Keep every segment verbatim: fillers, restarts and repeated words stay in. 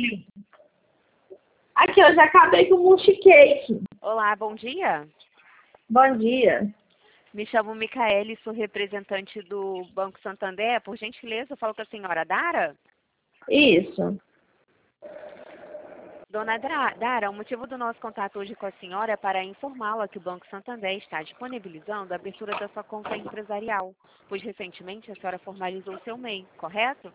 Aqui, eu já acabei com o multicake. Olá, bom dia. Bom dia. Me chamo Micaele, sou representante do Banco Santander. Por gentileza, eu falo com a senhora Dara? Isso. Dona Dra- Dara, o motivo do nosso contato hoje com a senhora é para informá-la que o Banco Santander está disponibilizando a abertura da sua conta empresarial, pois recentemente a senhora formalizou seu M E I, correto?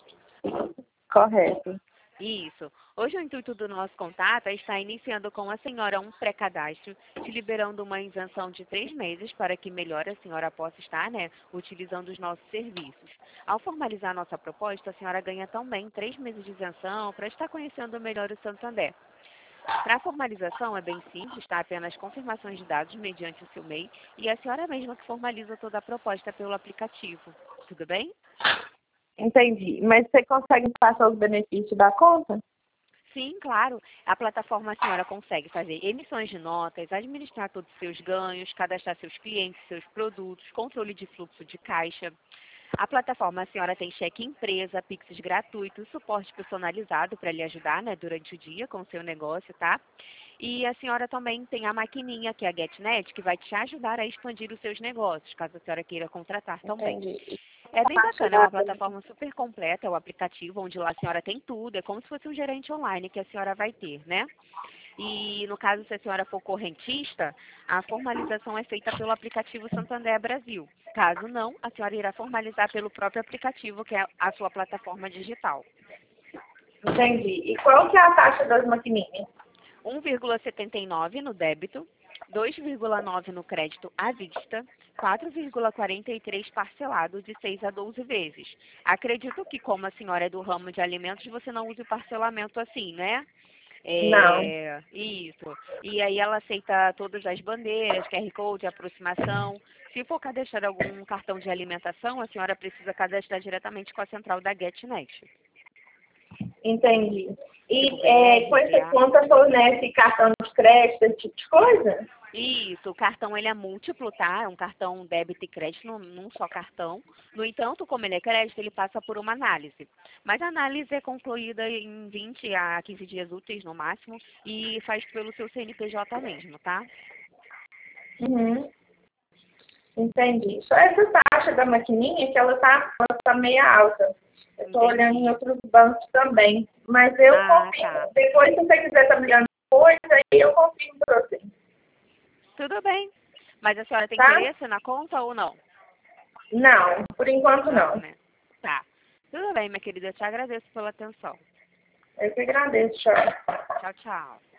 Correto. Isso. Hoje o intuito do nosso contato é estar iniciando com a senhora um pré-cadastro, te liberando uma isenção de três meses para que melhor a senhora possa estar, né, utilizando os nossos serviços. Ao formalizar a nossa proposta, a senhora ganha também três meses de isenção para estar conhecendo melhor o Santander. Para a formalização é bem simples, tá? Apenas confirmações de dados mediante o seu M E I e a senhora mesma que formaliza toda a proposta pelo aplicativo. Tudo bem? Entendi. Mas você consegue passar os benefícios da conta? Sim, claro. A plataforma a senhora consegue fazer emissões de notas, administrar todos os seus ganhos, cadastrar seus clientes, seus produtos, controle de fluxo de caixa. A plataforma a senhora tem cheque empresa, Pix gratuito, suporte personalizado para lhe ajudar, né, durante o dia com o seu negócio, tá? E a senhora também tem a maquininha, que é a GetNet, que vai te ajudar a expandir os seus negócios, caso a senhora queira contratar também. Entendi. É bem A bacana, é da- uma plataforma super completa, é o aplicativo onde lá a senhora tem tudo, é como se fosse um gerente online que a senhora vai ter, né? E no caso, se a senhora for correntista, a formalização é feita pelo aplicativo Santander Brasil. Caso não, a senhora irá formalizar pelo próprio aplicativo, que é a sua plataforma digital. Entendi. E qual que é a taxa das maquininhas? um vírgula setenta e nove no débito, dois vírgula nove no crédito à vista, quatro vírgula quarenta e três parcelado de seis a doze vezes. Acredito que, como a senhora é do ramo de alimentos, você não use o parcelamento assim, né? Não. É, isso. E aí ela aceita todas as bandeiras, Q R Code, aproximação. Se for cadastrar algum cartão de alimentação, a senhora precisa cadastrar diretamente com a central da GetNet. Entendi. E Tipo é, B R, com essa C A. conta fornece cartão de crédito, esse tipo de coisa? Isso, o cartão ele é múltiplo, tá? É um cartão débito e crédito num, num só cartão. No entanto, como ele é crédito, ele passa por uma análise. Mas a análise é concluída em vinte a quinze dias úteis no máximo e faz pelo seu C N P J mesmo, tá? Uhum. Entendi. Só essa taxa da maquininha que ela tá, ela tá meio alta. Eu estou olhando em Entendi. outros bancos também. Mas eu Ah, confirmo. tá. Depois, se você quiser estar me dando coisa, aí eu confirmo para você. Tudo bem. Mas a senhora tem Tá? interesse na conta ou não? Não, por enquanto Não, não. né? Tá. Tudo bem, minha querida. Eu te agradeço pela atenção. Eu que agradeço, tchau. Tchau, tchau.